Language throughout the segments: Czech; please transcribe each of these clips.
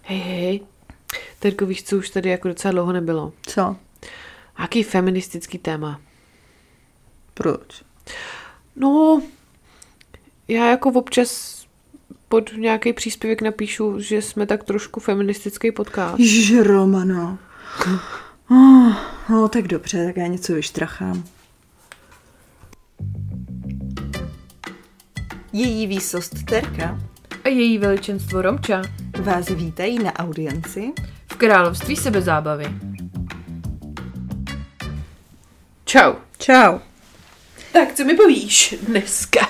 Hej. Terko, víš, co už tady jako docela dlouho nebylo? Co? Jaký feministický téma? Proč? No, já jako občas pod nějaký příspěvek napíšu, že jsme tak trošku feministický podcast. Ježiš, Romano. No, tak dobře, tak já něco vyštrachám. Její výsost Terka A její veličenstvo Romča vás vítají na audienci v království sebezábavy. Čau. Čau. Tak, co mi povíš dneska?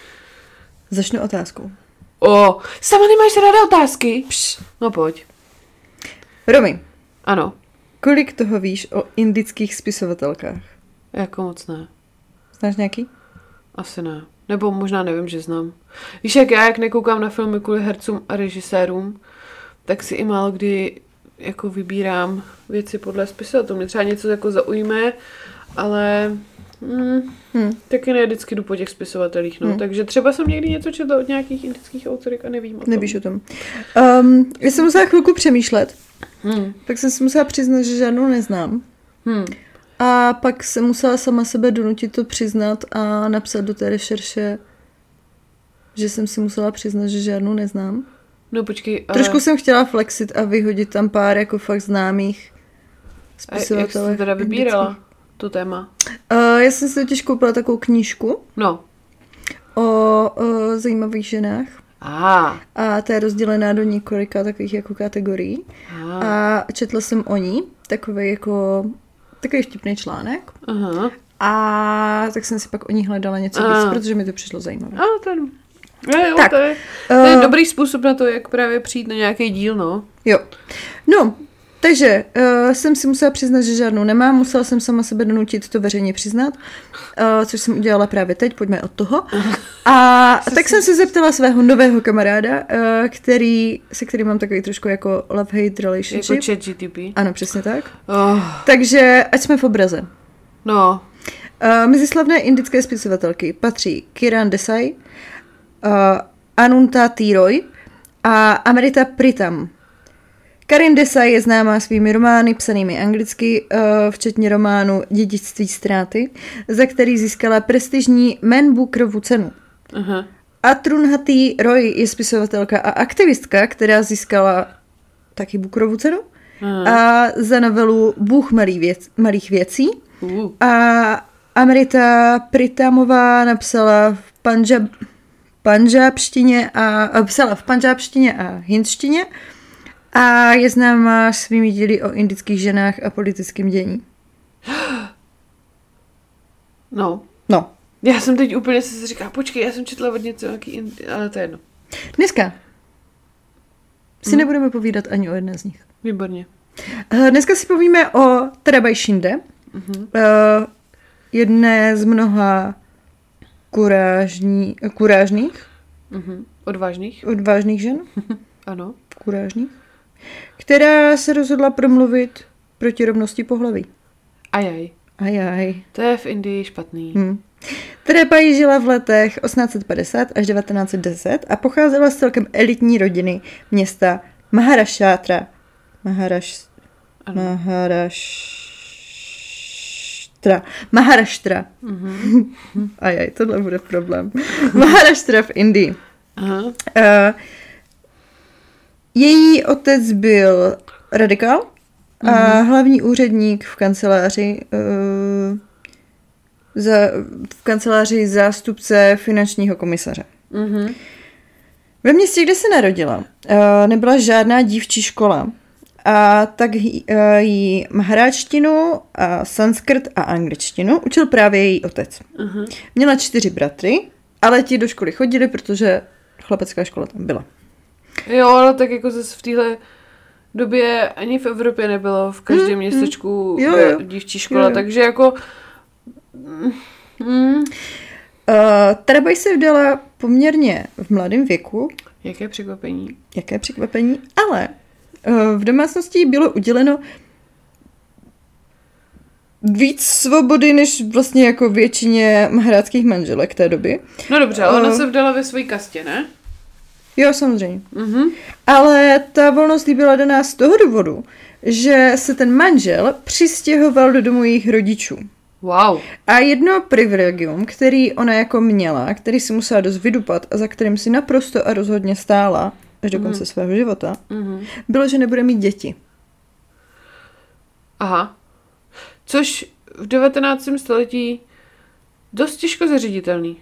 Začnu otázkou. Sama nemáš ráda otázky? No pojď. Romy, Ano, kolik toho víš o indických spisovatelkách? jako moc ne. Znáš nějaký? Asi ne. Nebo možná nevím, že znám. Víš, jak nekoukám na filmy kvůli hercům a režisérům, tak si i málo kdy jako vybírám věci podle spisovatelů. Mě třeba něco jako zaujme, ale taky ne vždycky jdu po těch spisovatelích. No. Takže třeba jsem někdy něco četla od nějakých indických autorek a nevím o tom. Nevíš o tom. Já jsem musela chvilku přemýšlet. Tak jsem si musela přiznat, že žádnou neznám. A pak jsem musela sama sebe donutit to přiznat a napsat do té rešerše, že jsem si musela přiznat, že žádnou neznám. No počkej. Trošku jsem chtěla flexit a vyhodit tam pár jako fakt známých spisovatelů. Jak jsi teda vybírala to téma? Já jsem si totiž koupila takovou knížku No. o zajímavých ženách. A ta je rozdělená do několika takových jako kategorií. A četla jsem o ní takový vtipný článek. Aha. A tak jsem si pak o ní hledala něco víc, protože mi to přišlo zajímavé. To je dobrý způsob na to, jak právě přijít na nějaký díl, no. Jo. No, takže jsem si musela přiznat, že žádnou nemám. Musela jsem sama sebe donutit to veřejně přiznat, což jsem udělala právě teď, pojďme od toho. A tak jsem se zeptala svého nového kamaráda, se kterým mám takový trošku jako love-hate relationship. Jako ChatGPT. Ano, přesně tak. Takže ať jsme v obraze. No. Mezi slavné indické spisovatelky patří Kiran Desai, Anuntati Roy a Amrita Pritam. Karin Desai je známá svými romány psanými anglicky, včetně románu Dědictví ztráty, za který získala prestižní Man Bookerovu cenu. Aha. Arundhati Roy je spisovatelka a aktivistka, která získala taky Bookerovu cenu. A za novelu Bůh malých věcí. A Amrita Pritamová napsala v panžábštině a hindštině a je známá svými díly o indických ženách a politickém dění. No. Já jsem teď úplně si říkala, počkej, já jsem četla od něco nějaký ale to je jedno. Dneska si nebudeme povídat ani o jedné z nich. Výborně. Dneska si povíme o Tarabai Shinde, jedné z mnoha kurážných. Odvážných žen. Ano. Kurážných. Která se rozhodla promluvit proti rovnosti pohlaví. Ajaj. To je v Indii špatný. Tarabai žila v letech 1850 až 1910 a pocházela z celkem elitní rodiny města Maharashtra. Maharashtra. Ajaj, tohle bude problém. Maharashtra v Indii. Aha. Její otec byl radikál a hlavní úředník v kanceláři zástupce finančního komisaře. Ve městě, kde se narodila, nebyla žádná dívčí škola, a tak jí maharáčtinu, a sanskrt a angličtinu učil právě její otec. Měla 4 bratry, ale ti do školy chodili, protože chlapecká škola tam byla. Jo, ale tak jako zase v téhle době ani v Evropě nebylo v každém městečku dívčí škola, takže jako... Tarabai se vdala poměrně v mladém věku. Jaké překvapení, ale v domácnosti bylo uděleno víc svobody, než vlastně jako většině maharátských manželek té doby. No dobře, ale ona se vdala ve své kastě, ne? Jo, samozřejmě. Ale ta volnost jí byla daná z toho důvodu, že se ten manžel přistěhoval do domu jejich rodičů. Wow. A jedno privilegium, který ona jako měla, který si musela dost vydupat a za kterým si naprosto a rozhodně stála až do konce svého života, bylo, že nebude mít děti. Aha. Což v 19. století dost těžko zaříditelný.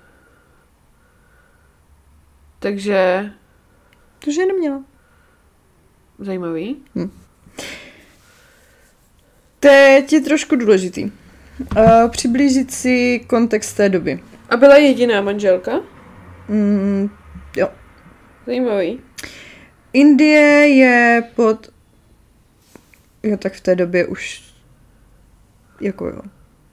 Takže... To, že neměla. Zajímavý. Teď je trošku důležitý. Přiblížit si kontext té doby. A byla jediná manželka? Jo. Zajímavý. Indie je pod... Jo, tak v té době už... Jako jo.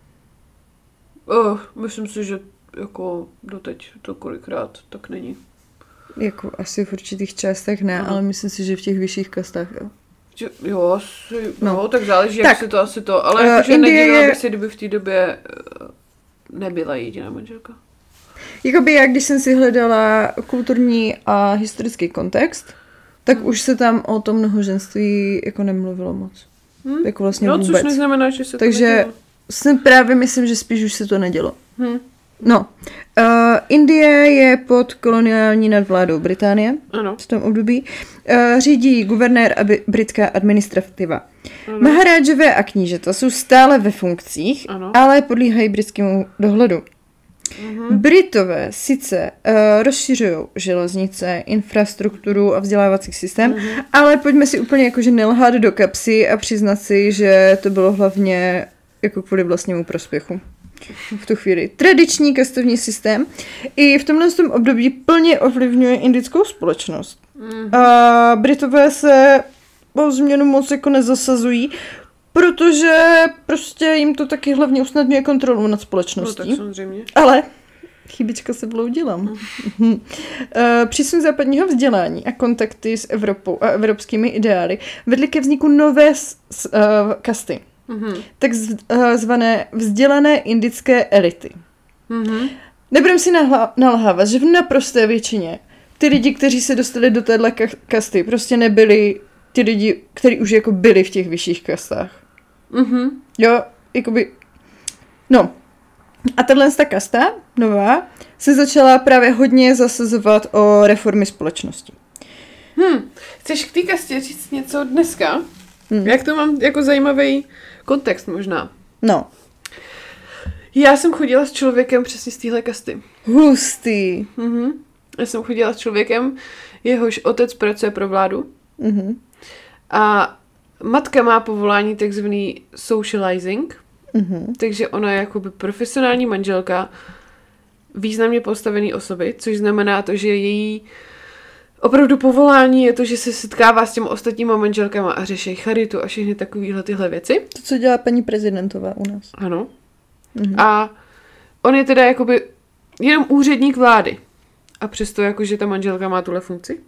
Myslím si, že jako doteď to kolikrát tak není. Jako asi v určitých částech ne, ale myslím si, že v těch vyšších kastách, jo. Jo, asi, no, tak záleží, jak tak, si to asi to, ale jakože nedivila bych si, kdyby v té době nebyla jediná manželka. Jakoby já, když jsem si hledala kulturní a historický kontext, tak už se tam o tom mnohoženství jako nemluvilo moc. Jako vlastně vůbec. Což neznamená, že se to takže nedělo. jsem právě myslím, že spíš už se to nedělo. No, Indie je pod koloniální nadvládou Británie v tom období. Řídí guvernér a britská administrativa. Maharážové a knížata jsou stále ve funkcích, ale podléhají britskému dohledu. Britové sice rozšiřují železnice, infrastrukturu a vzdělávací systém, ale pojďme si úplně jakože nelhát do kapsy a přiznat si, že to bylo hlavně jako kvůli vlastnímu prospěchu. V tu chvíli. Tradiční kastovní systém i v tomhle období plně ovlivňuje indickou společnost. A Britové se o změnu moc jako nezasazují, protože prostě jim to taky hlavně usnadňuje kontrolu nad společností. No tak samozřejmě. Ale chybička se vloudila. Přísun západního vzdělání a kontakty s Evropou a evropskými ideály vedly ke vzniku nové kasty. Takzvané vzdělané indické elity. Nebudem si nalhávat, že v naprosté většině ty lidi, kteří se dostali do téhle kasty, prostě nebyli ty lidi, kteří už jako byli v těch vyšších kastách. Jo, jakoby... No. A tato kasta, nová, se začala právě hodně zasazovat o reformy společnosti. Chceš k té kastě říct něco dneska? Jak to mám jako zajímavý kontext možná? No. Já jsem chodila s člověkem přesně z téhle kasty. Hustý. Já jsem chodila s člověkem, jehož otec pracuje pro vládu. A matka má povolání takzvaný socializing. Takže ona je jakoby profesionální manželka významně postavený osoby, což znamená to, že její opravdu povolání je to, že se setkává s těmi ostatníma manželkama a řeší charitu a všechny takovéhle tyhle věci. To, co dělá paní prezidentová u nás. Ano. A on je teda jakoby jenom úředník vlády. A přesto jakože ta manželka má tuhle funkci.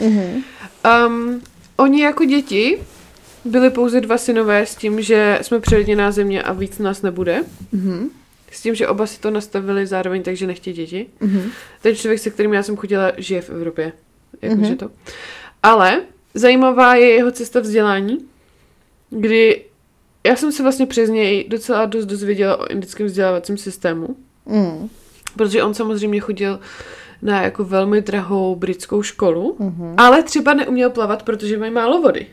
Oni jako děti byli pouze 2 synové s tím, že jsme přelidněná země a víc nás nebude. S tím, že oba si to nastavili zároveň, takže nechtějí děti. Ten člověk, se kterým já jsem chodila, žije v Evropě. Jakože to. Ale zajímavá je jeho cesta vzdělání, kdy já jsem se vlastně přes něj docela dost dozvěděla o indickém vzdělávacím systému. Protože on samozřejmě chodil na jako velmi drahou britskou školu, ale třeba neuměl plavat, protože mají málo vody.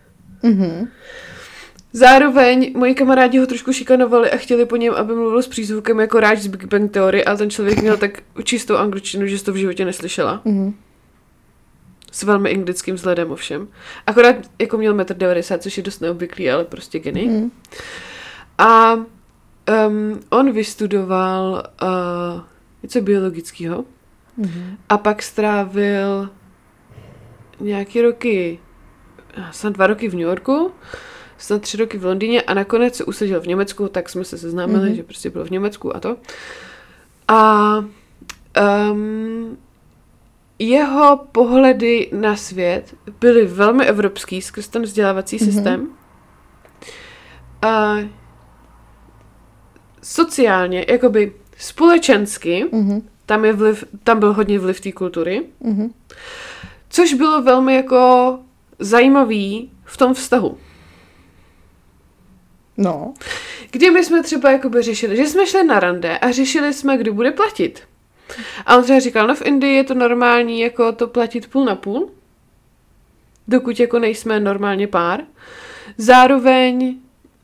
Zároveň moji kamarádi ho trošku šikanovali a chtěli po něm, aby mluvil s přízvukem jako Raj z Big Bang Theory, ale ten člověk měl tak čistou angličtinu, že jsi to v životě neslyšela. S velmi indickým vzhledem ovšem. Akorát jako měl 1,90 m, což je dost neobvyklý, ale prostě geny. A on vystudoval něco biologického a pak strávil nějaký roky, snad 2 roky v New Yorku, snad 3 roky v Londýně a nakonec se usadil v Německu, tak jsme se seznámili, že prostě byl v Německu a to. A jeho pohledy na svět byly velmi evropský skrz ten vzdělávací systém. Sociálně, jakoby společensky, tam byl hodně vliv té kultury. Což bylo velmi jako zajímavý v tom vztahu. No. Kdy my jsme třeba jakoby řešili, že jsme šli na rande a řešili jsme, kdo bude platit. A on třeba říkal, no v Indii je to normální jako to platit půl na půl, dokud jako nejsme normálně pár. Zároveň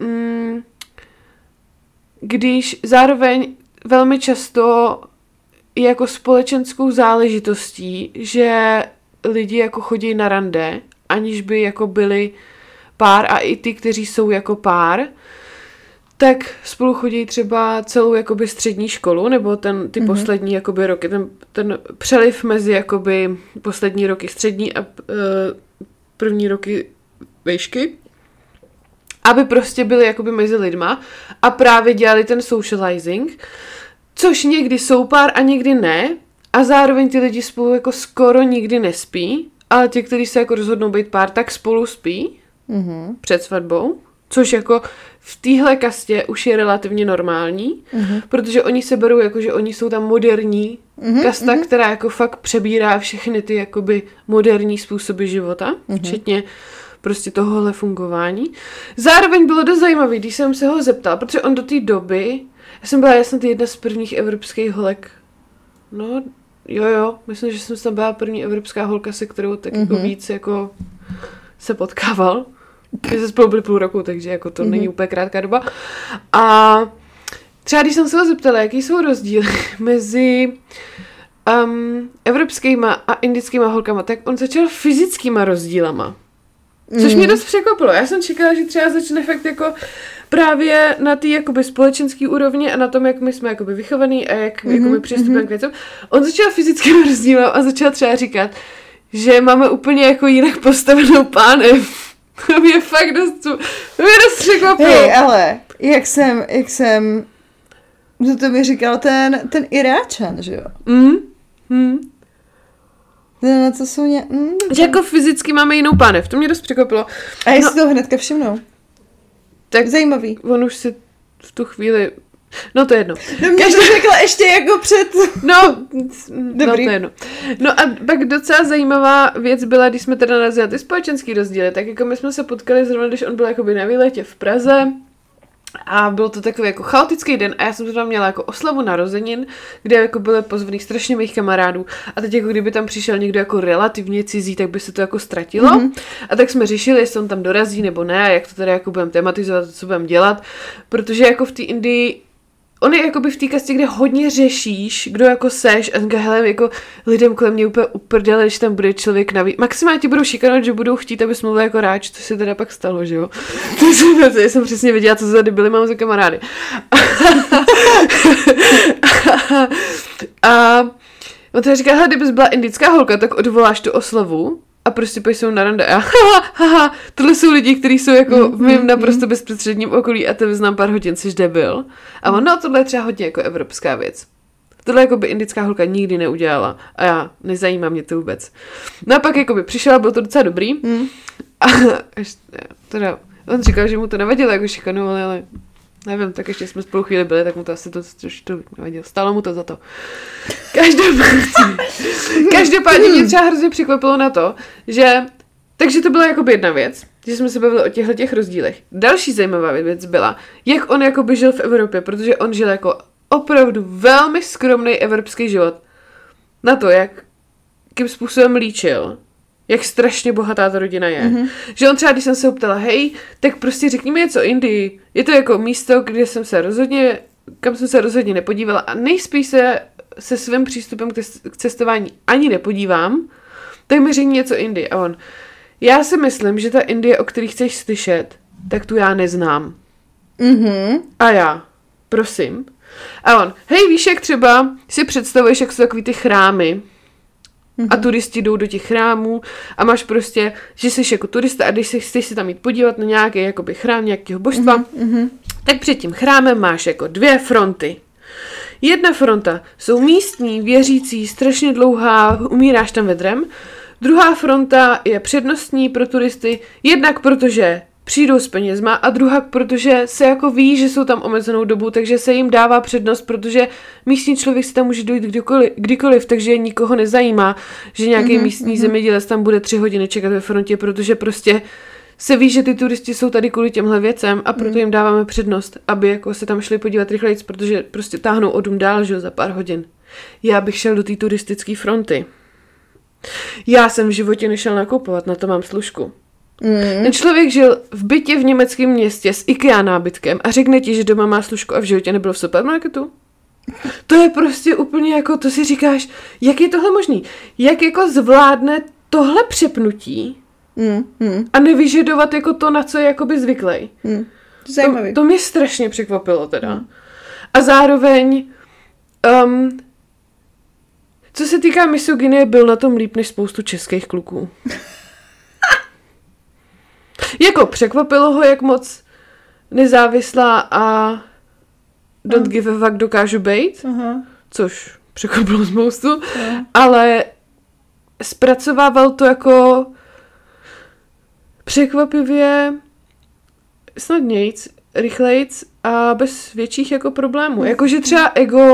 zároveň velmi často je jako společenskou záležitostí, že lidi jako chodí na rande, aniž by jako byli pár a i ty, kteří jsou jako pár, tak spolu chodí třeba celou jakoby střední školu, nebo ty poslední jakoby roky, ten přeliv mezi jakoby poslední roky střední a první roky vejšky, aby prostě byli jakoby mezi lidma a právě dělali ten socializing, což někdy jsou pár a někdy ne, a zároveň ty lidi spolu jako skoro nikdy nespí, ale ti, kteří se jako rozhodnou být pár, tak spolu spí před svatbou, což jako v téhle kastě už je relativně normální, protože oni se berou jako, že oni jsou tam moderní kasta, která jako fakt přebírá všechny ty jakoby moderní způsoby života, včetně prostě tohohle fungování. Zároveň bylo dost zajímavý, když jsem se ho zeptala, protože on do té doby, já jsem byla snad jedna z prvních evropských holek, no jo, myslím, že jsem tam byla první evropská holka, se kterou tak jako víc jako se potkával. My jsme spolu byli půl roku, takže jako to není úplně krátká doba. A třeba když jsem se ho zeptala, jaký jsou rozdíly mezi evropskýma a indickýma holkama, tak on začal fyzickýma rozdílama. Což mě dost překvapilo. Já jsem čekala, že třeba začne fakt jako právě na té jakoby společenský úrovni a na tom, jak my jsme jakoby vychovaný a jak jakoby přistupujeme k věcem. On začal fyzickým rozdílem a začal třeba říkat, že máme úplně jako jinak postavenou pánev. To mě fakt dost překvapilo. Hej, ale jak jsem to mi říkal ten Iráčan, že jo? Na co jsou že jako fyzicky máme jinou pánev, to mě dost překvapilo. A jestli to hnedka všimnou. Tak zajímavý. On už si v tu chvíli... No to je jedno. No mě to řekla ještě jako před... No to je jedno. No a pak docela zajímavá věc byla, když jsme teda narazili ty společenský rozdíly, tak jako my jsme se potkali zrovna, když on byl jakoby na výletě v Praze a byl to takový jako chaotický den a já jsem tam měla jako oslavu narozenin, kde jako byly pozvaných strašně mých kamarádů a teď jako kdyby tam přišel někdo jako relativně cizí, tak by se to jako ztratilo a tak jsme řešili, jestli on tam dorazí nebo ne a jak to teda jako budeme tematizovat, co budeme dělat, protože jako v té Indii on je jakoby v té kastě, kde hodně řešíš, kdo jako seš a říká, hele, jako lidem kolem mě úplně uprdele, že tam bude člověk navíc. Maximálně ti budou šikanovat, že budou chtít, aby mluvili jako ráč, což se teda pak stalo, že jo. To jsem přesně věděla, co za debily mám za kamarády. A on teda říká, hele, kdybys byla indická holka, tak odvoláš tu oslavu a prostě pojď jsou na rande a tohle jsou lidi, kteří jsou jako v mým naprosto bezprostředním okolí a tebe znám pár hodin, jsi debil. A on, no tohle je třeba hodně jako evropská věc. Tohle jako by indická holka nikdy neudělala a já, nezajímá mě to vůbec. No a pak jako by přišel, byl to docela dobrý a teda on říkal, že mu to nevadilo jako šikanovali, ale nevím, tak ještě jsme spolu chvíli byli, tak mu to asi to nevadilo. Stálo mu to za to. Každopádně mě třeba hrozně překvapilo na to, že takže to byla jakoby jedna věc, že jsme se bavili o těchto rozdílech. Další zajímavá věc byla, jak on jakoby žil v Evropě, protože on žil jako opravdu velmi skromný evropský život. Na to, jakým způsobem líčil, jak strašně bohatá ta rodina je. Že on třeba, když jsem se ho ptala, hej, tak prostě řekni mi něco o Indii. Je to jako místo, kam jsem se rozhodně nepodívala a nejspíš se svým přístupem k cestování ani nepodívám, tak mi řekni něco o Indii. A on, já si myslím, že ta Indie, o který chceš slyšet, tak tu já neznám. A já, prosím. A on, hej, víš, jak třeba si představuješ, jak jsou takový ty chrámy a turisti jdou do těch chrámů a máš prostě, že jsi jako turista a když chceš se tam jít podívat na nějaký jakoby chrám nějakého božstva, tak před tím chrámem máš jako 2 fronty. Jedna fronta jsou místní, věřící, strašně dlouhá, umíráš tam vedrem. Druhá fronta je přednostní pro turisty, jednak protože přijdou s penězma a druhá, protože se jako ví, že jsou tam omezenou dobu, takže se jim dává přednost, protože místní člověk si tam může dojít kdykoliv, takže nikoho nezajímá, že nějaký místní zemědělec tam bude 3 hodiny čekat ve frontě, protože prostě se ví, že ty turisti jsou tady kvůli těmhle věcem a proto jim dáváme přednost, aby jako se tam šli podívat rychleji, protože prostě táhnou o dům dál, že jo, za pár hodin. Já bych šel do té turistické fronty. Já jsem v životě nešel nakupovat, na to mám služku. Ten člověk žil v bytě v německém městě s IKEA nábytkem a řekne ti, že doma má služku a v životě nebyl v supermarketu. To je prostě úplně jako, to si říkáš, jak je tohle možný? Jak jako zvládne tohle přepnutí a nevyžadovat jako to, na co je jakoby zvyklý. Zajímavý. To mě strašně překvapilo teda. A zároveň co se týká misogynie, byl na tom líp než spoustu českých kluků. Jako překvapilo ho, jak moc nezávislá a don't give a fuck dokážu bejt, což překvapilo spoustu, ale zpracovával to jako překvapivě snadnějc, rychlejc a bez větších jako problémů. Jakože třeba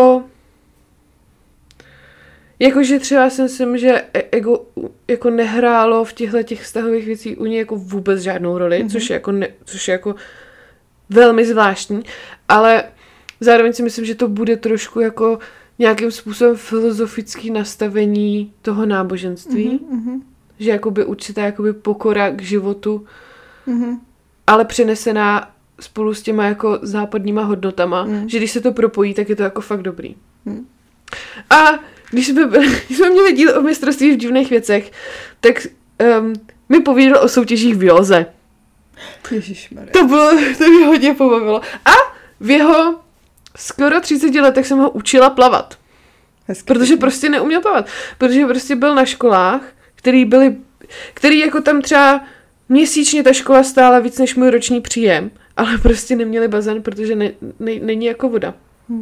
jakože třeba si myslím, že ego jako nehrálo v těch vztahových věcí u něj jako vůbec žádnou roli, což je jako velmi zvláštní, ale zároveň si myslím, že to bude trošku jako nějakým způsobem filozofický nastavení toho náboženství, že jakoby určitá jakoby pokora k životu, ale přenesená spolu s těma jako západníma hodnotama, že když se to propojí, tak je to jako fakt dobrý. A když jsme měli díl o mistrovství v divných věcech, tak mi povídal o soutěžích v józe. Ježišmarja. To mě hodně pobavilo. A v jeho skoro 30 letech jsem ho učila plavat. Hezky. Protože prostě neuměl plavat. Protože prostě byl na školách, který jako tam třeba měsíčně ta škola stála víc než můj roční příjem, ale prostě neměli bazén, protože není jako voda.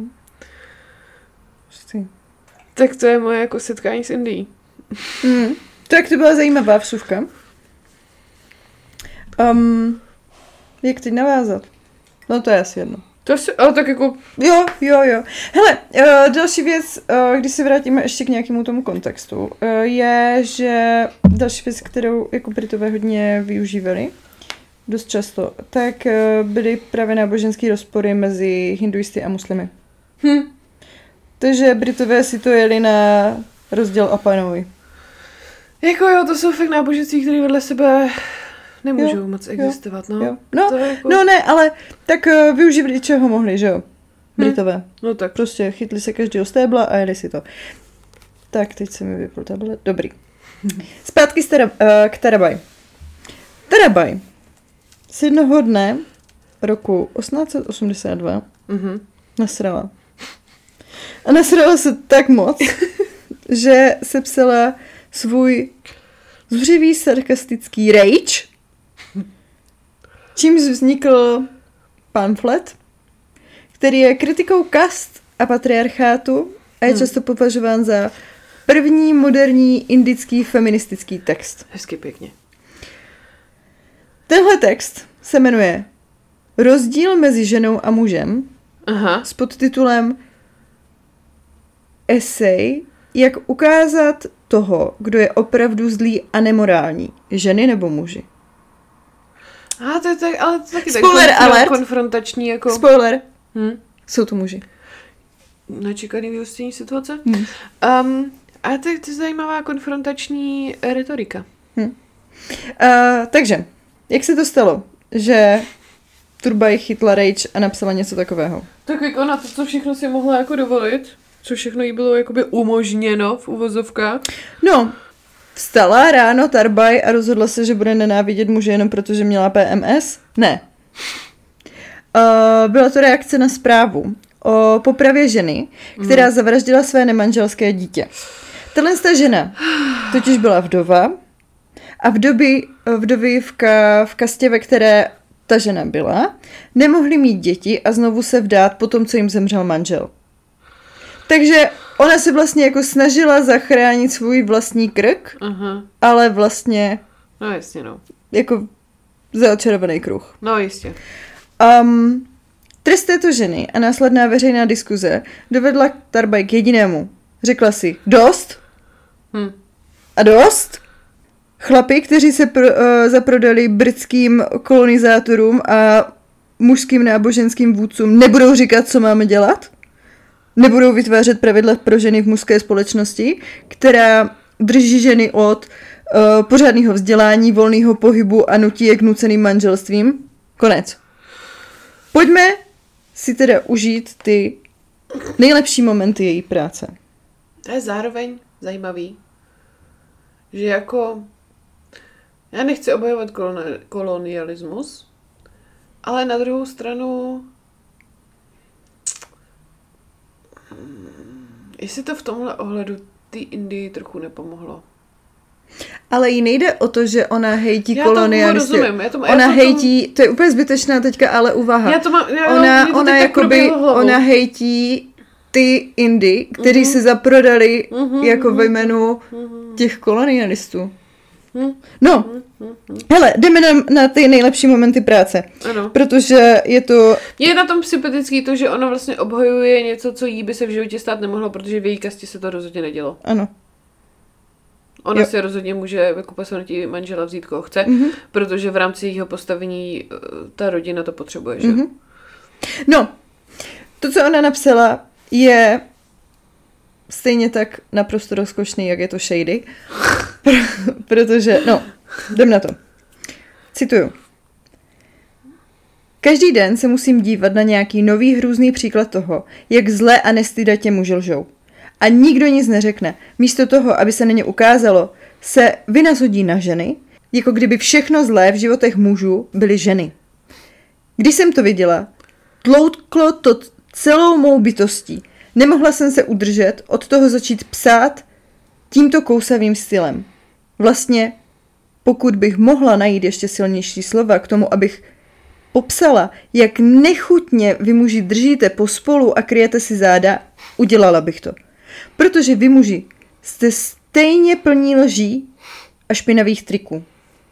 Tak to je moje jako setkání s Indií. Tak to byla zajímavá vsuvka. Jak teď navázat? No to je asi jedno. To asi, ale tak jako... Jo. Hele, další věc, když se vrátíme ještě k nějakému tomu kontextu, je, že další věc, kterou jako Britové hodně využívali, dost často, tak byly právě náboženské rozpory mezi hinduisty a muslimy. Takže Britové si to jeli na rozděl a panovi. Jako jo, to jsou fakt náboženství, které vedle sebe nemůžou moc existovat, no. Jo. No ne, ale tak využívali čeho mohli, že jo? Britové. No tak. Prostě chytli se každého stébla a jeli si to. Tak, teď se mi vypl tablet. Dobrý. Zpátky k Tarabaj. Tarabaj z jednoho dne roku 1882 nasrala. A nasrala se tak moc, že sepsala svůj zuřivý sarkastický rage, čímž vznikl pamflet, který je kritikou kast a patriarchátu a je často považován za první moderní indický feministický text. Hezky pěkně. Tenhle text se jmenuje Rozdíl mezi ženou a mužem s podtitulem Esej, jak ukázat toho, kdo je opravdu zlý a nemorální, ženy nebo muži. To je tak, ale to taky Spoiler alert. Konfrontační jako... Spoiler. Jsou to muži. Nečekaný vyústění situace. A to je zajímavá konfrontační retorika. Takže, jak se to stalo, že Turbaj chytla rage a napsala něco takového? Tak jako na to, co všechno si mohla jako dovolit, co všechno jí bylo jakoby umožněno v uvozovkách. No, vstala ráno Tarbaj a rozhodla se, že bude nenávidět muže jenom protože měla PMS? Ne. Byla to reakce na zprávu o popravě ženy, která zavraždila své nemanželské dítě. Tato žena totiž byla vdova a vdovy v kastě, ve které ta žena byla, nemohli mít děti a znovu se vdát po tom, co jim zemřel manžel. Takže ona se vlastně jako snažila zachránit svůj vlastní krk, ale vlastně... No jasně, no. Jako za očarovaný kruh. No jistě. Trest této ženy a následná veřejná diskuze dovedla Tarbaj k jedinému. Řekla si, dost? A dost? Chlapi, kteří se zaprodali britským kolonizátorům a mužským náboženským vůdcům, nebudou říkat, co máme dělat? Nebudou vytvářet pravidla pro ženy v mužské společnosti, která drží ženy od pořádného vzdělání, volného pohybu a nutí je k nuceným manželstvím? Konec. Pojďme si teda užít ty nejlepší momenty její práce. To je zároveň zajímavý, že jako já nechci obhajovat kolonialismus, ale na druhou stranu jestli to v tomhle ohledu té Indii trochu nepomohlo. Ale jí nejde o to, že ona hejtí kolonialisty. Ona hejtí, to je úplně zbytečná teďka, ale úvaha. Ona hejtí ty Indy, kteří se zaprodali jako ve jménu těch kolonialistů. No, hele, jdeme na ty nejlepší momenty práce. Ano. Protože je to... Je na tom sympatický to, že ona vlastně obhajuje něco, co jí by se v životě stát nemohlo, protože v její kasti se to rozhodně nedělo. Ano. Ona si rozhodně může jako posunutí manžela vzít, koho chce, protože v rámci jejího postavení ta rodina to potřebuje, že? No, to, co ona napsala, je stejně tak naprosto rozkošný, jak je to shady. Protože, no, jdem na to. Cituju. Každý den se musím dívat na nějaký nový hrůzný příklad toho, jak zle a nestydatě muži lžou. A nikdo nic neřekne. Místo toho, aby se na ně ukázalo, se vynashodí na ženy, jako kdyby všechno zlé v životech mužů byly ženy. Když jsem to viděla, tlouklo to celou mou bytostí. Nemohla jsem se udržet od toho začít psát tímto kousavým stylem. Vlastně, pokud bych mohla najít ještě silnější slova k tomu, abych popsala, jak nechutně vy muži držíte pospolu a kryjete si záda, udělala bych to. Protože vy muži jste stejně plní lží a špinavých triků.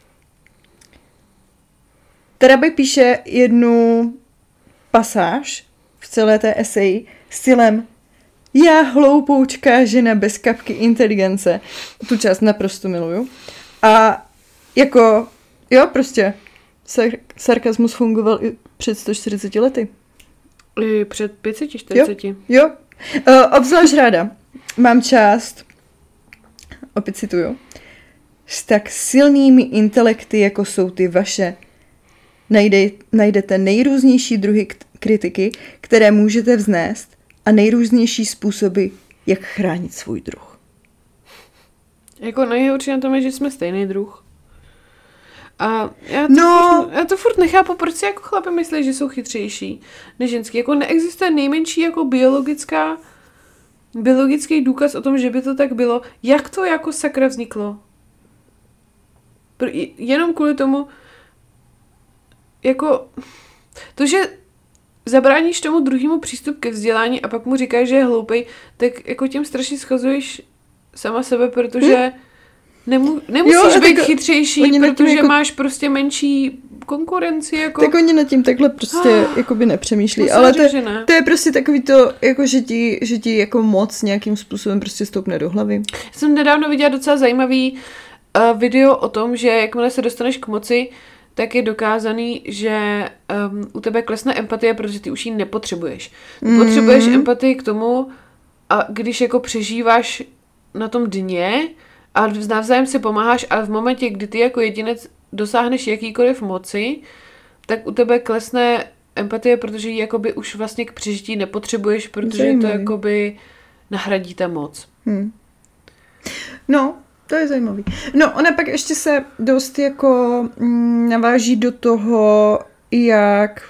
Tarabai píše jednu pasáž v celé té eseji stylem já hloupoučká žena bez kapky inteligence. Tu část naprosto miluju. A jako, jo, prostě sarkasmus fungoval i před 140 lety. I před 540. Jo. Obzvlášť ráda. Mám část, opět cituju, s tak silnými intelekty, jako jsou ty vaše, najdete nejrůznější druhy kritiky, které můžete vznést a nejrůznější způsoby, jak chránit svůj druh. Jako nejhorší na tom je, že jsme stejný druh. A já to furt nechápu, proč si jako chlapi myslí, že jsou chytřejší než ženský. Jako neexistuje nejmenší jako biologický důkaz o tom, že by to tak bylo. Jak to jako sakra vzniklo? Jenom kvůli tomu, jako to, že zabráníš tomu druhému přístup ke vzdělání a pak mu říkáš, že je hloupej, tak jako tím strašně schazuješ sama sebe, protože nemusíš být chytřejší, protože jako máš prostě menší konkurenci. Jako... Tak oni nad tím takhle prostě jakoby nepřemýšlí, ale to je prostě takový to, jako že ti jako moc nějakým způsobem prostě stoupne do hlavy. Já jsem nedávno viděla docela zajímavý video o tom, že jakmile se dostaneš k moci, tak je dokázaný, že u tebe klesne empatie, protože ty už ji nepotřebuješ. Ty potřebuješ empatii k tomu, a když jako přežíváš na tom dně a navzájem si pomáháš, ale v momentě, kdy ty jako jedinec dosáhneš jakýkoliv moci, tak u tebe klesne empatie, protože ji jakoby už vlastně k přežití nepotřebuješ, protože to jakoby nahradí ta moc. No, to je zajímavý. No, ona pak ještě se dost jako naváží do toho, jak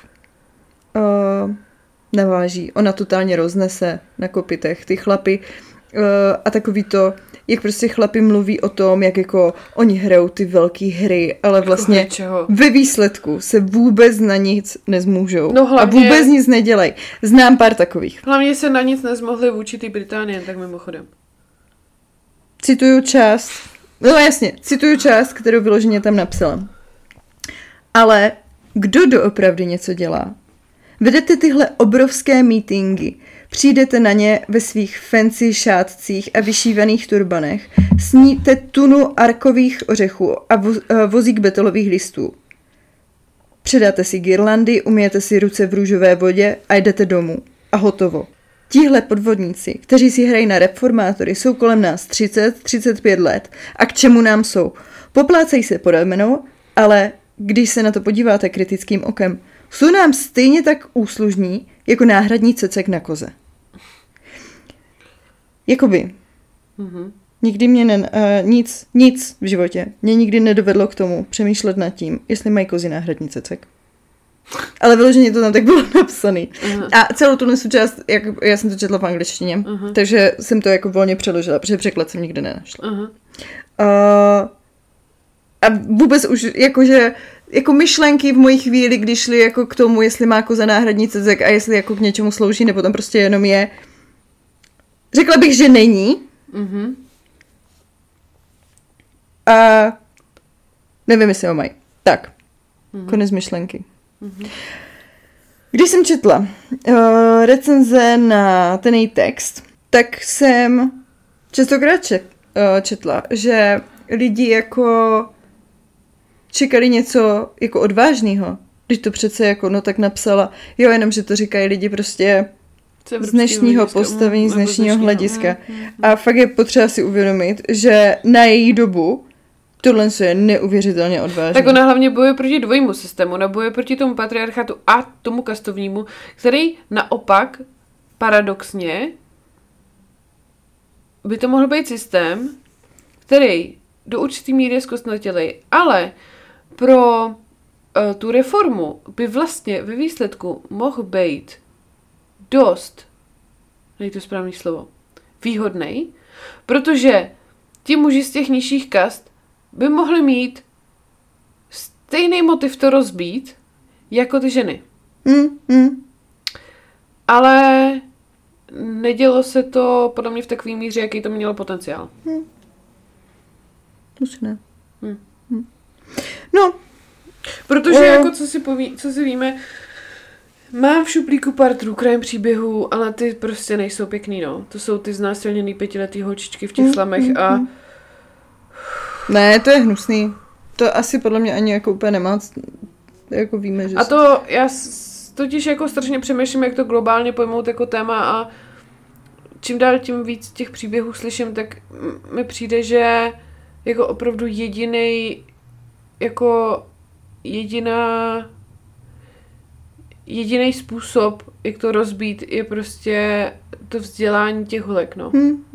naváží. Ona totálně roznese na kopitech ty chlapy a takový to, jak prostě chlapi mluví o tom, jak jako oni hrajou ty velký hry, ale vlastně ve výsledku se vůbec na nic nezmůžou. No hlavně, a vůbec nic nedělají. Znám pár takových. Hlavně se na nic nezmohli vůči té Británii, tak mimochodem. Cituju část, kterou vyloženě tam napsala. Ale kdo doopravdy něco dělá? Vedete tyhle obrovské meetingy, přijdete na ně ve svých fancy šátcích a vyšívaných turbanech, sníte tunu arkových ořechů a vozík betolových listů. Předáte si girlandy, umyjete si ruce v růžové vodě a jdete domů. A hotovo. Tihle podvodníci, kteří si hrají na reformátory, jsou kolem nás 30-35 let. A k čemu nám jsou? Poplácejí se po ramenou, ale když se na to podíváte kritickým okem, jsou nám stejně tak úslužní jako náhradní cecek na koze. Jakoby. Nikdy mě nic v životě mě nikdy nedovedlo k tomu přemýšlet nad tím, jestli mají kozy náhradní cecek. Ale vyloženě to tam tak bylo napsaný. A celou tu součást, já jsem to četla v angličtině, takže jsem to jako volně přeložila, protože překlad jsem nikdy nenašla. A vůbec už jakože jako myšlenky v mojí chvíli, když šly jako k tomu, jestli má koza náhradní cecek a jestli jako k něčemu slouží, nebo tam prostě jenom je. Řekla bych, že není. A nevím, jestli ho mají. Tak, konec myšlenky. Když jsem četla recenze na ten její text, tak jsem častokrát četla, že lidi jako čekali něco jako odvážného, když to přece jako no tak napsala, jo, jenom, že to říkají lidi prostě z dnešního postavení, z dnešního hlediska. A fakt je potřeba si uvědomit, že na její dobu tohle je neuvěřitelně odvážné. Tak ona hlavně bojuje proti dvojímu systému, ona bojuje proti tomu patriarchatu a tomu kastovnímu, který naopak paradoxně by to mohl být systém, který do určitý míry je zkostnatělej, ale pro tu reformu by vlastně ve výsledku mohl být dost, nejde to správný slovo, výhodnej, protože ti muži z těch nižších kast by mohli mít stejný motiv to rozbít, jako ty ženy. Ale nedělo se to podle mě v takové míře, jaký to mělo potenciál. Už ne. No. Protože jako co si víme, mám v šuplíku pár true crime příběhů, ale ty prostě nejsou pěkný, no. To jsou ty znásilněný 5letý holčičky v těch slamech a... Ne, to je hnusný. To asi podle mě ani jako úplně nemá, jako víme, že... A to já totiž jako strašně přemýšlím, jak to globálně pojmout jako téma a čím dál tím víc těch příběhů slyším, tak mi přijde, že jako opravdu jediný způsob, jak to rozbít, je prostě to vzdělání těch holek, no.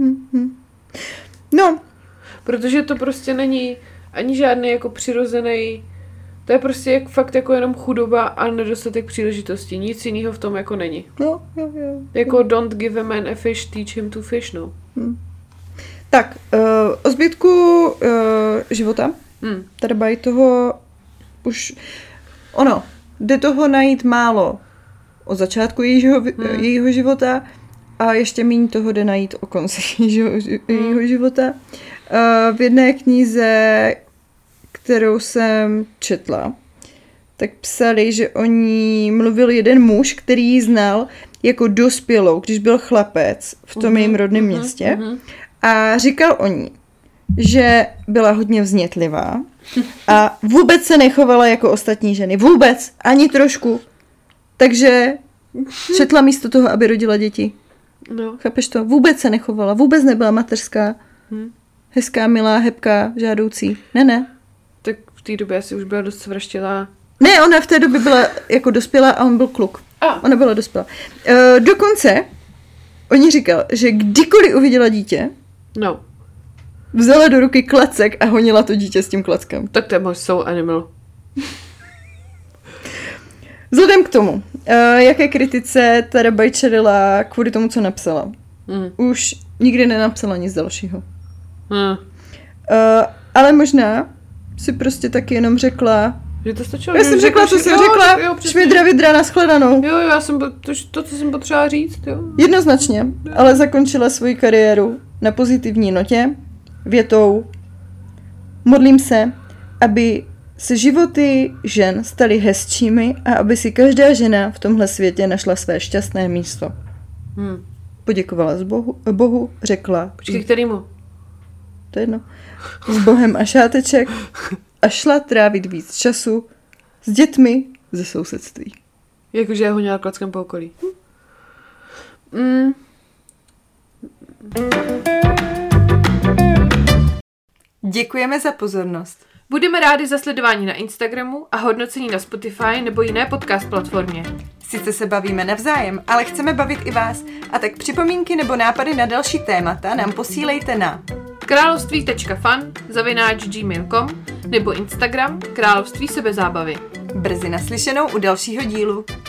No. Protože to prostě není ani žádný jako přirozený, to je prostě fakt jako jenom chudoba a nedostatek příležitostí. Nic jiného v tom jako není. Jo. Jako don't give a man a fish, teach him to fish, no. Tak, o zbytku života. Tady toho už, jde toho najít málo o začátku jejího života a ještě méně toho jde najít o konci jejího života. V jedné knize, kterou jsem četla, tak psali, že o ní mluvil jeden muž, který ji znal jako dospělou, když byl chlapec v tom jejím rodném městě. A říkal o ní, že byla hodně vznětlivá a vůbec se nechovala jako ostatní ženy. Vůbec, ani trošku. Takže četla místo toho, aby rodila děti. No. Chápeš to? Vůbec se nechovala, vůbec nebyla mateřská. Hezká, milá, hebká, žádoucí. Ne. Tak v té době asi už byla dost svraštělá. Ne, ona v té době byla jako dospělá a on byl kluk. Ona byla dospělá. Dokonce oni říkal, že kdykoliv uviděla dítě, vzala do ruky klacek a honila to dítě s tím klackem. Tak to je můj soul animal. Vzhledem k tomu, jaké kritice Tarabai čelila kvůli tomu, co napsala. Už nikdy nenapsala nic dalšího. Ale možná si prostě taky jenom řekla... Že to stačilo. Já jsem řekla, co jsem řekla. Šmidra vidra na shledanou. Jo, já jsem to, co jsem potřeba říct. Jo. Jednoznačně, ale zakončila svoji kariéru na pozitivní notě, větou: modlím se, aby se životy žen staly hezčími a aby si každá žena v tomhle světě našla své šťastné místo. Poděkovala Bohu, řekla... Počkej, kterýmu? To je jedno. S Bohem a šáteček a šla trávit víc času s dětmi ze sousedství. Jakože já honila klackem po okolí. Děkujeme za pozornost. Budeme rádi za sledování na Instagramu a hodnocení na Spotify nebo jiné podcast platformě. Sice se bavíme navzájem, ale chceme bavit i vás. A tak připomínky nebo nápady na další témata nám posílejte na království.fan@gmail.com nebo Instagram Království sebezábavy. Brzy naslyšenou u dalšího dílu.